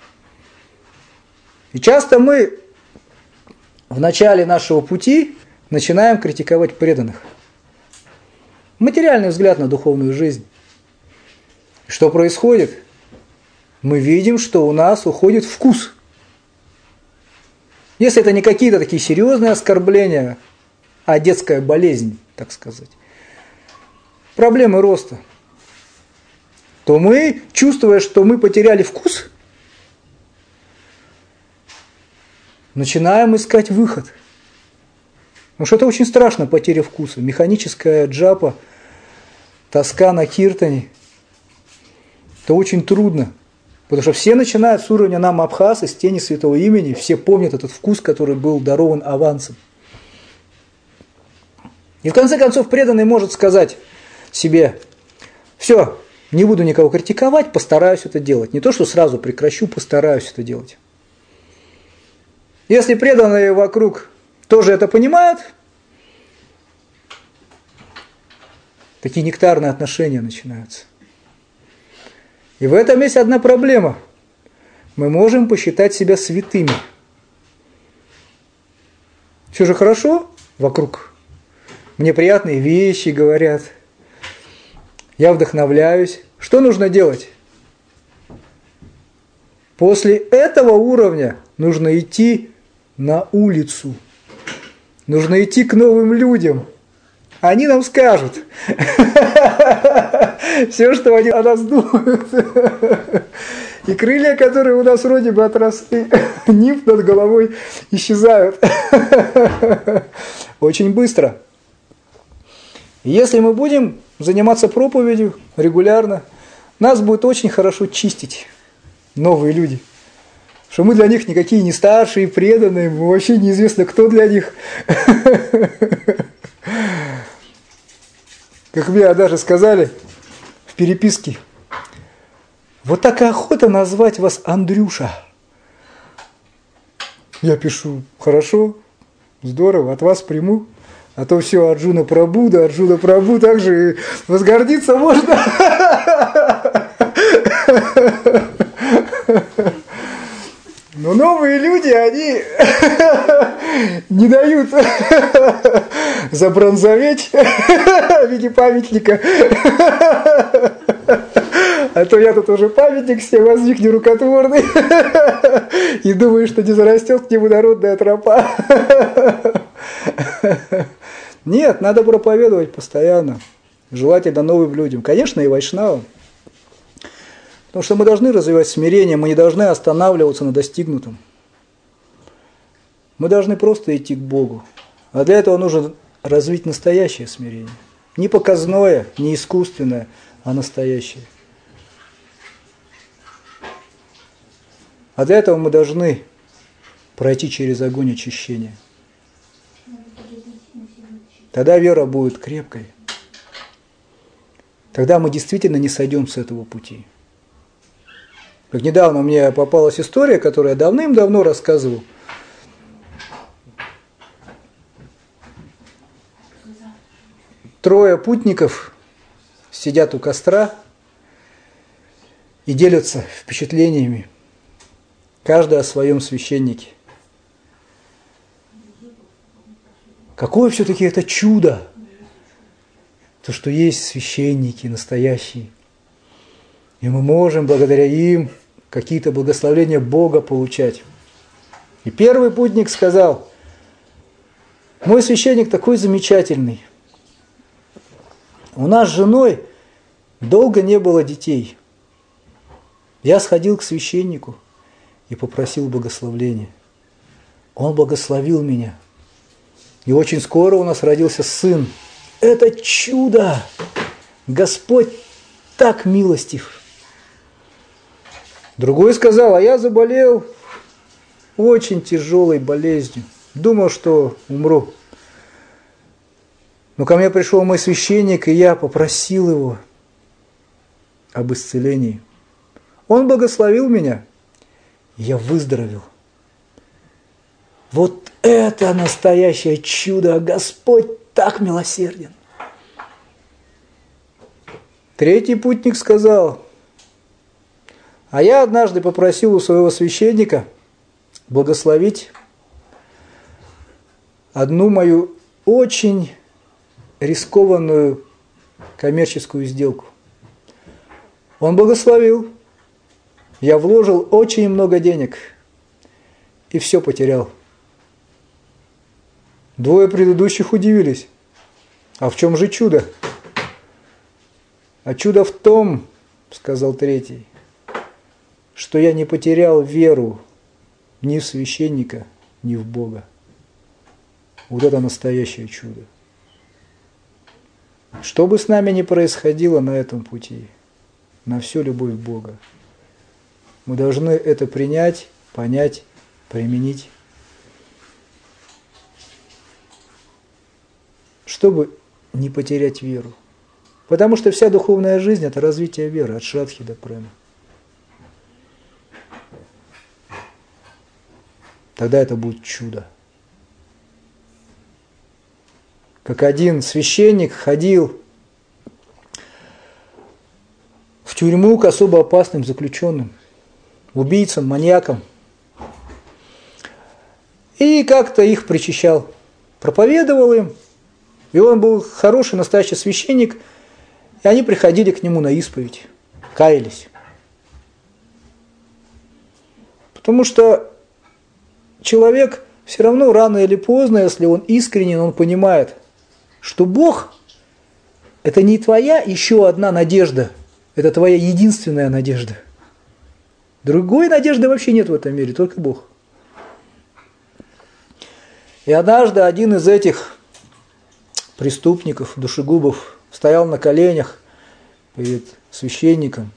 И часто мы в начале нашего пути начинаем критиковать преданных. Материальный взгляд на духовную жизнь. Что происходит? Мы видим, что у нас уходит вкус. Если это не какие-то такие серьезные оскорбления, а детская болезнь, так сказать, проблемы роста, то мы, чувствуя, что мы потеряли вкус, начинаем искать выход. Потому что это очень страшно, потеря вкуса. Механическая джапа, тоска на киртане. Это очень трудно. Потому что все начинают с уровня нама-абхаса, с тени святого имени. Все помнят этот вкус, который был дарован авансом. И в конце концов преданный может сказать себе: все, не буду никого критиковать, постараюсь это делать. Не то, что сразу прекращу, постараюсь это делать. Если преданные вокруг тоже это понимают, такие нектарные отношения начинаются. И в этом есть одна проблема. Мы можем посчитать себя святыми. Все же хорошо вокруг. Мне приятные вещи говорят. я вдохновляюсь. Что нужно делать? После этого уровня нужно идти на улицу. Нужно идти к новым людям. Они нам скажут все, что они о нас думают. И крылья, которые у нас вроде бы отросли, нимф над головой, исчезают очень быстро. Если мы будем заниматься проповедью регулярно, нас будет очень хорошо чистить новые люди. Что мы для них никакие не старшие, преданные, мы вообще неизвестно, кто для них. Как мне даже сказали в переписке, вот такая охота назвать вас Андрюша. Я пишу, хорошо, здорово, от вас приму. А то все, Арджуна Прабху, да, Арджуна Прабху, также возгордиться можно. Но новые люди, они не дают забронзоветь в виде памятника. А то я тут уже памятник всем возник нерукотворный. И думаю, что не зарастет к нему народная тропа. Нет, надо проповедовать постоянно. Желательно новым людям. Конечно, и вайшнавам. Потому что мы должны развивать смирение, мы не должны останавливаться на достигнутом. Мы должны просто идти к Богу. А для этого нужно развить настоящее смирение. Не показное, не искусственное, а настоящее. А для этого мы должны пройти через огонь очищения. Тогда вера будет крепкой. Тогда мы действительно не сойдем с этого пути. Как недавно мне попалась история, которую я давным-давно рассказывал. Трое путников сидят у костра и делятся впечатлениями. Каждый о своем священнике. Какое все-таки это чудо, то, что есть священники настоящие. И мы можем благодаря им какие-то благословения Бога получать. И первый путник сказал, мой священник такой замечательный. У нас с женой долго не было детей. Я сходил к священнику и попросил благословения. Он благословил меня. И очень скоро у нас родился сын. Это чудо! Господь так милостив. Другой сказал, а я заболел очень тяжелой болезнью. Думал, что умру. Но ко мне пришел мой священник, и я попросил его об исцелении. Он благословил меня, и я выздоровел. Вот это настоящее чудо! Господь так милосерден. Третий путник сказал, а я однажды попросил у своего священника благословить одну мою очень рискованную коммерческую сделку. Он благословил. Я вложил очень много денег и все потерял. Двое предыдущих удивились. А в чем же чудо? А чудо в том, сказал третий, что я не потерял веру ни в священника, ни в Бога. Вот это настоящее чудо. Что бы с нами ни происходило на этом пути, на всю любовь Бога, мы должны это принять, понять, применить, чтобы не потерять веру. Потому что вся духовная жизнь – это развитие веры, от шрадхи до према. Тогда это будет чудо. Как один священник ходил в тюрьму к особо опасным заключенным, убийцам, маньякам. И как-то их причащал, проповедовал им. И он был хороший, настоящий священник. И они приходили к нему на исповедь, каялись. Потому что человек все равно рано или поздно, если он искренен, он понимает, что Бог – это не твоя еще одна надежда, это твоя единственная надежда. Другой надежды вообще нет в этом мире, только Бог. И однажды один из этих преступников, душегубов, стоял на коленях перед священником,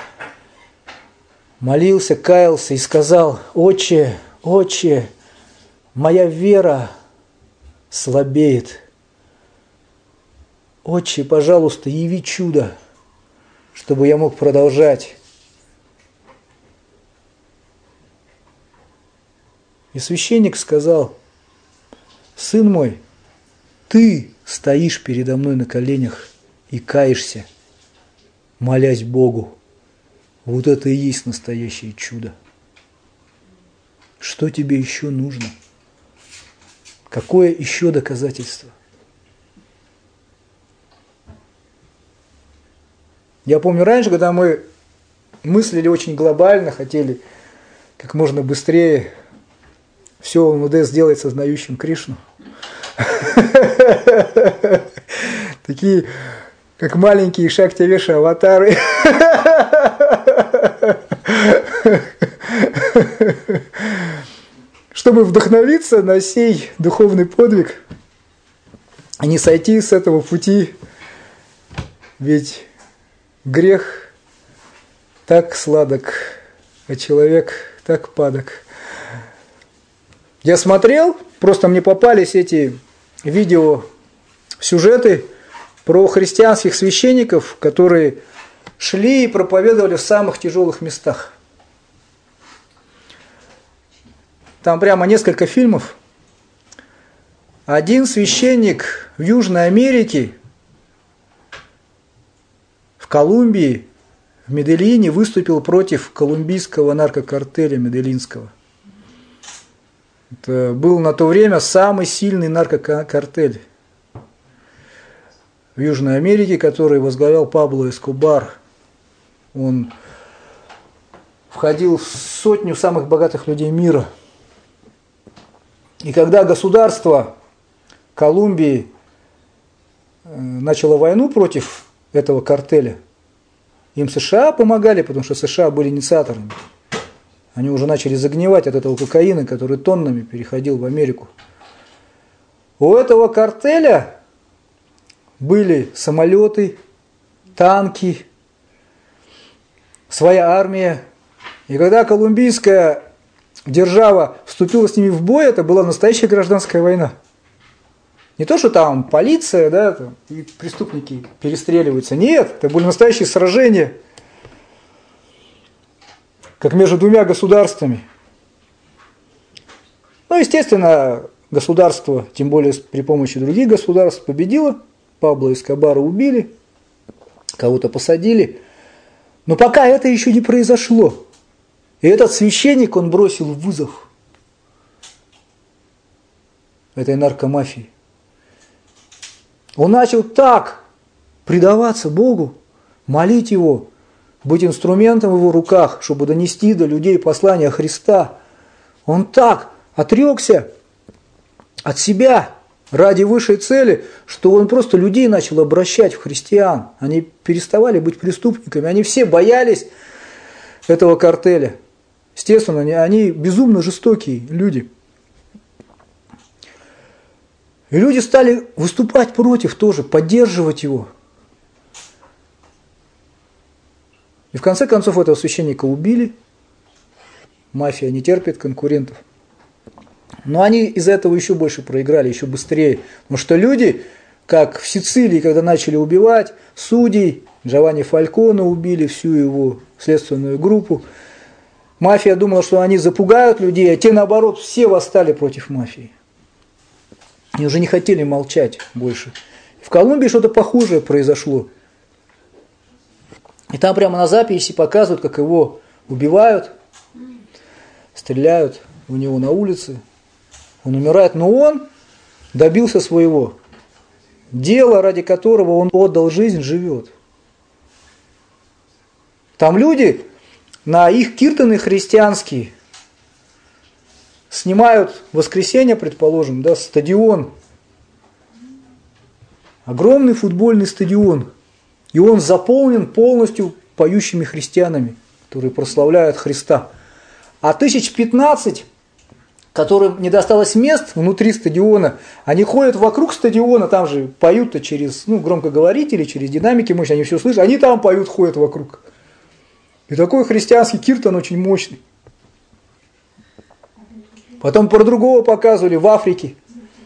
молился, каялся и сказал: «Отче, Отче, моя вера слабеет. Отче, пожалуйста, яви чудо, чтобы я мог продолжать». И священник сказал: «Сын мой, ты стоишь передо мной на коленях и каешься, молясь Богу. Вот это и есть настоящее чудо. Что тебе еще нужно? Какое еще доказательство?» Я помню раньше, когда мы мыслили очень глобально, хотели как можно быстрее все ОМВД сделать сознающим Кришну. Такие, как маленькие Шактивеши аватары. Чтобы вдохновиться на сей духовный подвиг, а не сойти с этого пути, ведь грех так сладок, а человек так падок. Я смотрел, просто мне попались эти видео, сюжеты про христианских священников, которые шли и проповедовали в самых тяжелых местах. Там прямо несколько фильмов. Один священник в Южной Америке, в Колумбии, в Медельине выступил против колумбийского наркокартеля медельинского. Это был на то время самый сильный наркокартель в Южной Америке, который возглавлял Пабло Эскобар. Он входил в сотню самых богатых людей мира. И когда государство Колумбии начало войну против этого картеля, им США помогали, потому что США были инициаторами. Они уже начали загнивать от этого кокаина, который тоннами переходил в Америку. У этого картеля были самолеты, танки, своя армия. И когда колумбийская держава вступила с ними в бой, это была настоящая гражданская война. Не то, что там полиция, да, там, и преступники перестреливаются. Нет, это были настоящие сражения, как между двумя государствами. Ну, естественно, государство, тем более при помощи других государств, победило. Пабло Эскобара убили, кого-то посадили. Но пока это еще не произошло. И этот священник, он бросил вызов этой наркомафии. Он начал так предаваться Богу, молить Его, быть инструментом в Его руках, чтобы донести до людей послание Христа. Он так отрекся от себя ради высшей цели, что он просто людей начал обращать в христиан. Они переставали быть преступниками, они все боялись этого картеля. Естественно, они безумно жестокие люди. И люди стали выступать против тоже, поддерживать его. И в конце концов этого священника убили. Мафия не терпит конкурентов. Но они из-за этого еще больше проиграли, еще быстрее. Потому что люди, как в Сицилии, когда начали убивать судей, Джованни Фальконе убили всю его следственную группу. Мафия думала, что они запугают людей, а те, наоборот, все восстали против мафии. Они уже не хотели молчать больше. В Колумбии что-то похожее произошло. И там прямо на записи показывают, как его убивают, стреляют у него на улице. Он умирает, но он добился своего. Дело, ради которого он отдал жизнь, живет. Там люди на их киртаны христианские снимают в воскресенье, предположим, да, стадион. Огромный футбольный стадион. И он заполнен полностью поющими христианами, которые прославляют Христа. А тысяч пятнадцать, которым не досталось мест внутри стадиона, они ходят вокруг стадиона, там же поют-то через ну, громкоговорители, через динамики мощные, они все слышат, они там поют, ходят вокруг. И такой христианский киртан очень мощный. Потом про другого показывали в Африке.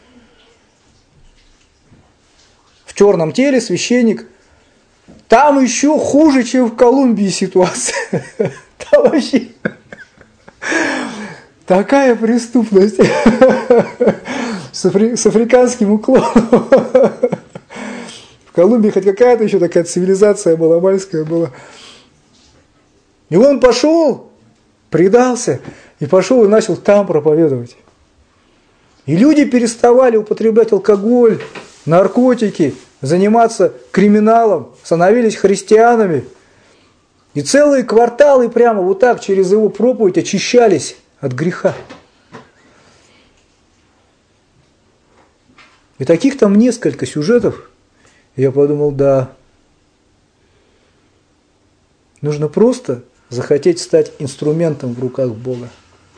В черном теле священник. Там еще хуже, чем в Колумбии ситуация. Там вообще такая преступность с, афри... с африканским уклоном. В Колумбии хоть какая-то еще такая цивилизация маломальская была. И он пошел, предался, и пошел и начал там проповедовать. И люди переставали употреблять алкоголь, наркотики, заниматься криминалом, становились христианами. И целые кварталы прямо вот так через его проповедь очищались от греха. И таких там несколько сюжетов. И я подумал, да, нужно просто захотеть стать инструментом в руках Бога.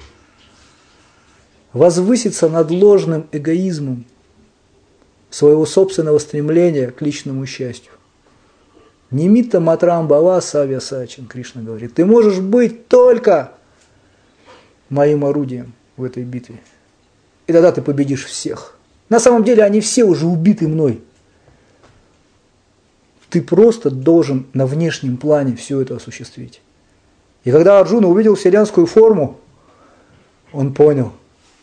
Возвыситься над ложным эгоизмом своего собственного стремления к личному счастью. Нимитта матрам бава савья сачин, Кришна говорит, ты можешь быть только моим орудием в этой битве. И тогда ты победишь всех. На самом деле они все уже убиты мной. Ты просто должен на внешнем плане все это осуществить. И когда Арджуна увидел вселенскую форму, он понял.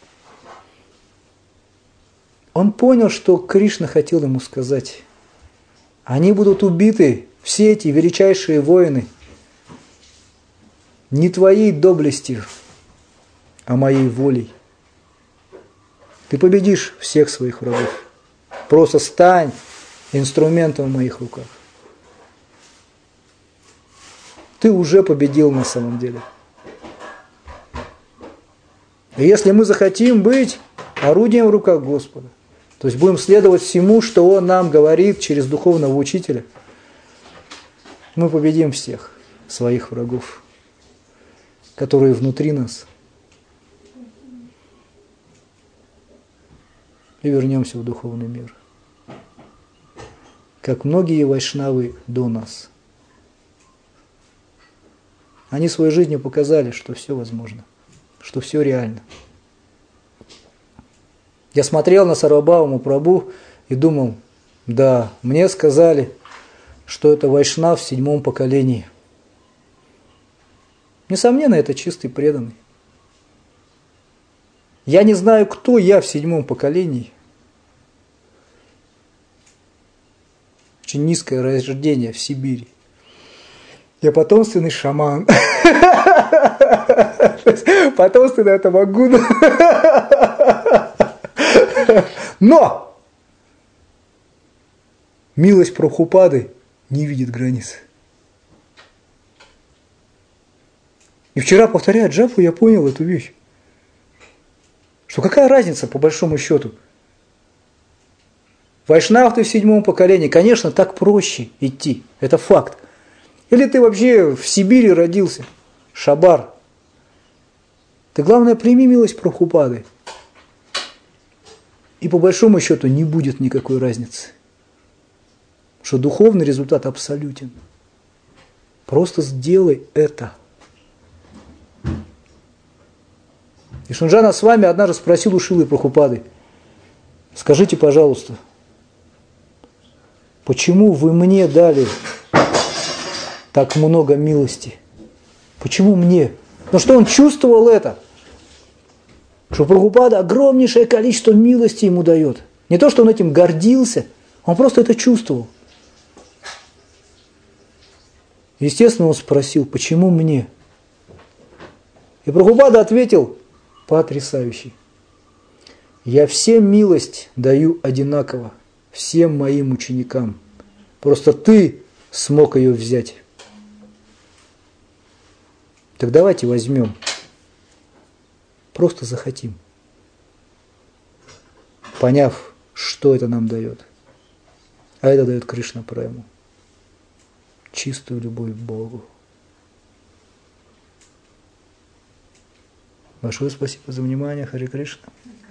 Он понял, что Кришна хотел ему сказать. Они будут убиты, все эти величайшие воины, не твоей доблестью, а моей волей. Ты победишь всех своих врагов. Просто стань инструментом в моих руках. Ты уже победил на самом деле. И если мы захотим быть орудием в руках Господа, то есть будем следовать всему, что Он нам говорит через духовного учителя, мы победим всех своих врагов, которые внутри нас. И вернемся в духовный мир. Как многие вайшнавы до нас. Они своей жизнью показали, что все возможно, что все реально. Я смотрел на Сарвабхауму Прабху и думал, да, мне сказали, что это вайшнав в седьмом поколении. Несомненно, это чистый преданный. Я не знаю, кто я в седьмом поколении. Очень низкое рождение в Сибири. Я потомственный шаман. Потомственный это Магуна. Но милость Прабхупады не видит границ. И вчера, повторяя джапу, я понял эту вещь. Что какая разница по большому счету? Вайшнав ты в седьмом поколении, конечно, так проще идти, это факт. Или ты вообще в Сибири родился, шабар. Ты, главное, прими милость Прабхупады. И по большому счету не будет никакой разницы. Что духовный результат абсолютен. Просто сделай это. И Шунджана с вами однажды спросил у Шилы Прабхупады, скажите, пожалуйста, почему вы мне дали так много милости? Почему мне? Потому что он чувствовал это, что Прабхупада огромнейшее количество милости ему дает. Не то, что он этим гордился, он просто это чувствовал. Естественно, он спросил, почему мне? И Прабхупада ответил, потрясающий. Я всем милость даю одинаково, всем моим ученикам. Просто ты смог ее взять. Так давайте возьмем, просто захотим, поняв, что это нам дает. А это дает Кришна Прему, чистую любовь к Богу. Большое спасибо за внимание. Харе Кришна.